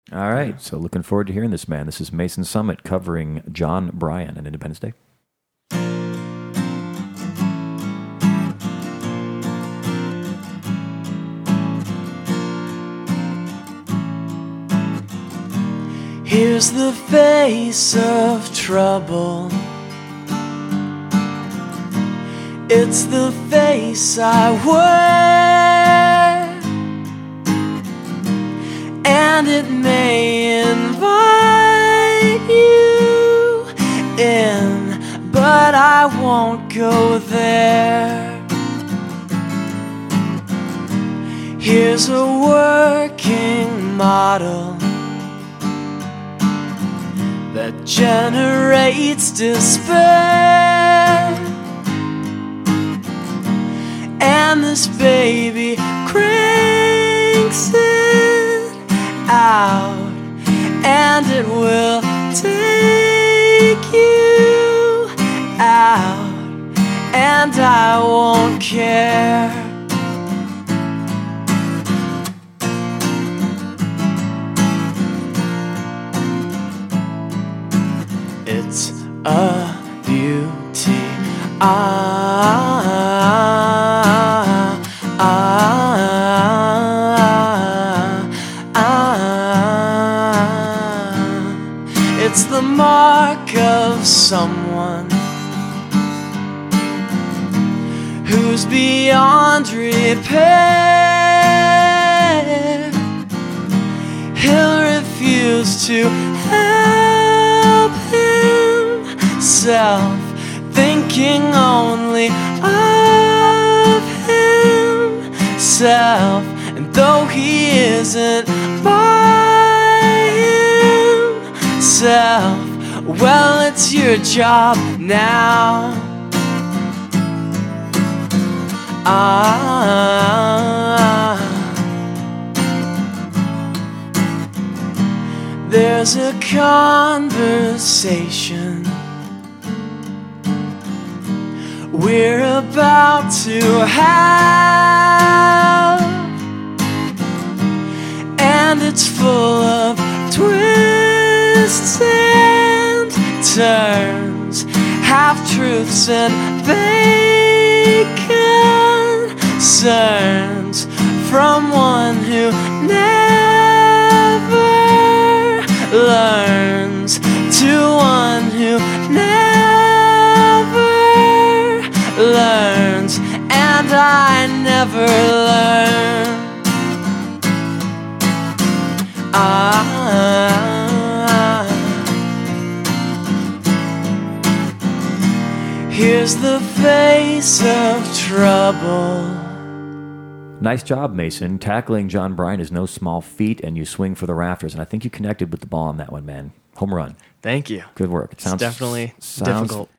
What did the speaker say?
All right, so looking forward to hearing this, man. This is Mason Summit covering John Bryan and Independence Day. Here's the face of trouble. It's the face I wear, and it may invite you in, but I won't go there. Here's a working model that generates despair, and this baby cranks it out, and it will take you out, and I won't care. It's a beauty. It's the mark of someone who's beyond repair. He'll refuse to help himself, thinking only of himself. And though he isn't by himself, well, it's your job now. There's a conversation we're about to have, and it's full of twists and turns, half-truths and bacon concerns, from one who never learns to one who never learns, and I never learn. Here's the face of trouble. Nice job, Mason. Tackling John Bryan is no small feat, and you swing for the rafters. And I think you connected with the ball on that one, man. Home run. Thank you. Good work. It sounds it's definitely difficult.